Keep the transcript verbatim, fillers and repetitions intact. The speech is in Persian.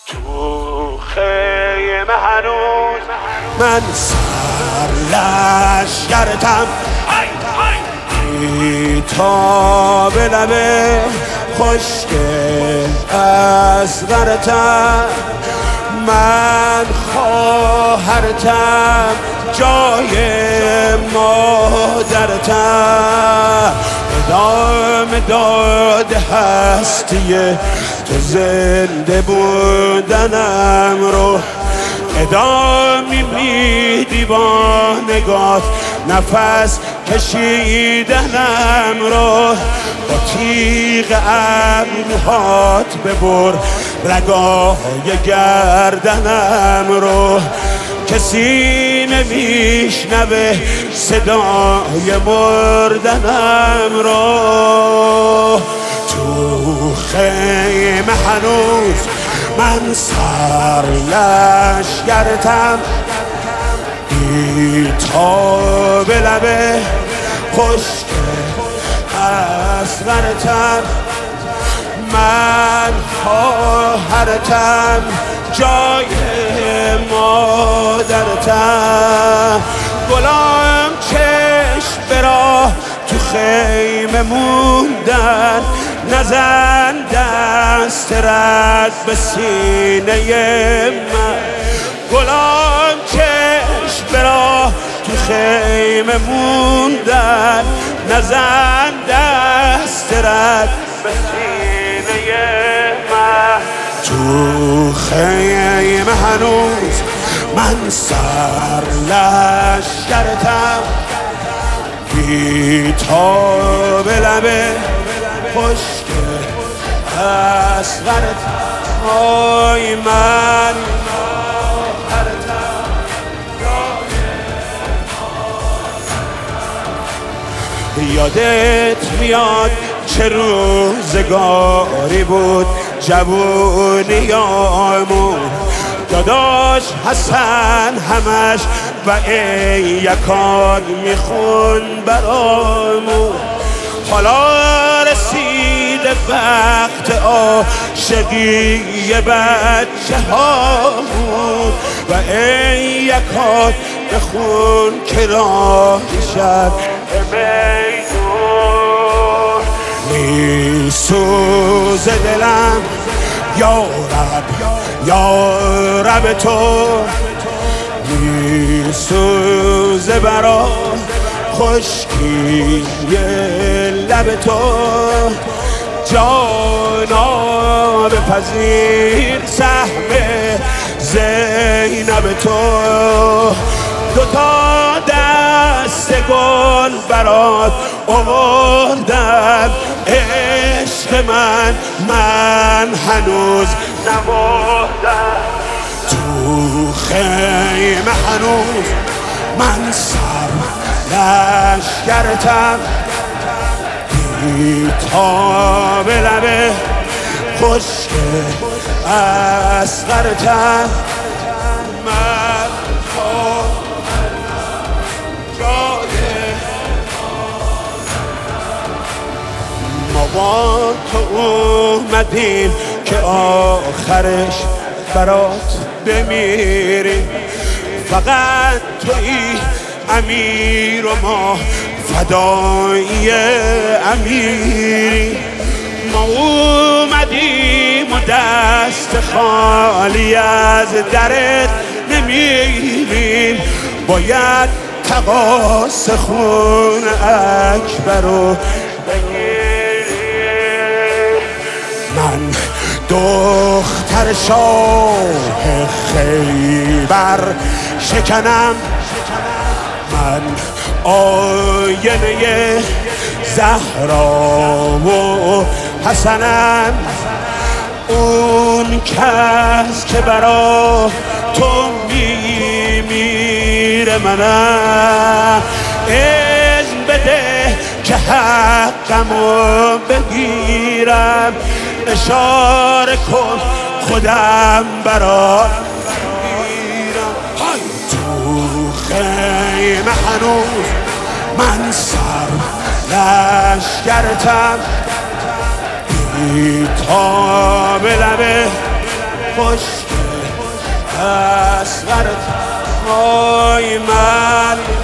تو خیمه هنوز من سر لشکرتم، بی تا به لبه خشک اصغرتم، من خواهرتم جای مادرتم، ادامه داده هستی تو زنده بودنم رو، ادامه میدی با نگاه نفس کشیدنم رو، با تیغ ابروهات ببر رگای گردنم رو، کسی نمیشنوه صدای مردنم رو. تو خیمه هنوز من سر لشکرتم، بی تا به لبه خشک اصغرتم، من خواهرتم جای مادرتم، گلام چشم به راه تو خیمه موندن، نزن دست رد به سینه من، گلام چشم به راه تو خیمه موندن، نزن دست رد به سینه من. تو خیمه هنوز من سر لشکرتم، بی تا به لبه خشک اصغرتم، آی من یادت میاد چه روزگاری بود جوونیامون، داداش حسن همش و ای یکان میخون برامون، حالا رسیده وقت عاشقی بچه هامون و ای یکان بخون که راهی شد میدون، میسوز دلم یا رب یا رب تو، میسوز برا خشکی لب تو، جانا بپذیر سهم زینب تو، دوتا دست گل برات آوردم، عشق من من هنوز نمردم، تو خیمه هنوز من سر لشکرتم، بی تا به لبه خشک اصغرتم، من ما با تو اومدیم که آخرش برات بمیریم، فقط تویی امیر و ما فدای امیری، ما اومدیم و دست خالی از درت نمیریم، باید تقاص خون اکبر رو بگیریم، من دختر شاه خیبر شکنم، من آینه زهرا و حسنم، اون کس که برا تو میمیره منم، اذن بده که حقمو بگیرم، اشاره کن خودم برات میرم، تو خیمه هنوز من سر لشکرتم، بی تا به لبه خشک اصغرت وای من